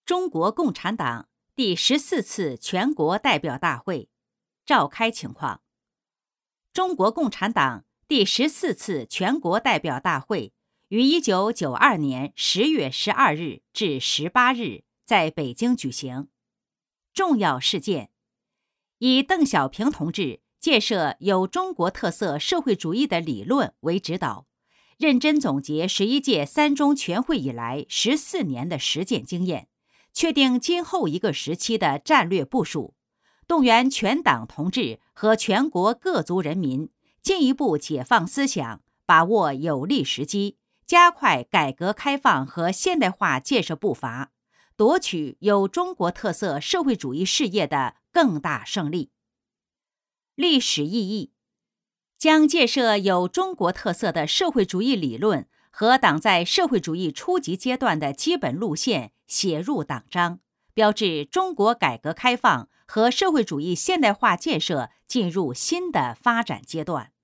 中国共产党第14次全国代表大会召开情况。中国共产党第14次全国代表大会于1992年10月12日至18日在北京举行。重要事件：以邓小平同志建设有中国特色社会主义的理论为指导，认真总结11届三中全会以来14年的实践经验，确定今后一个时期的战略部署，动员全党同志和全国各族人民进一步解放思想，把握有利时机，加快改革开放和现代化建设步伐，夺取有中国特色社会主义事业的更大胜利。历史意义：将建设有中国特色的社会主义理论和党在社会主义初级阶段的基本路线写入党章，标志中国改革开放和社会主义现代化建设进入新的发展阶段。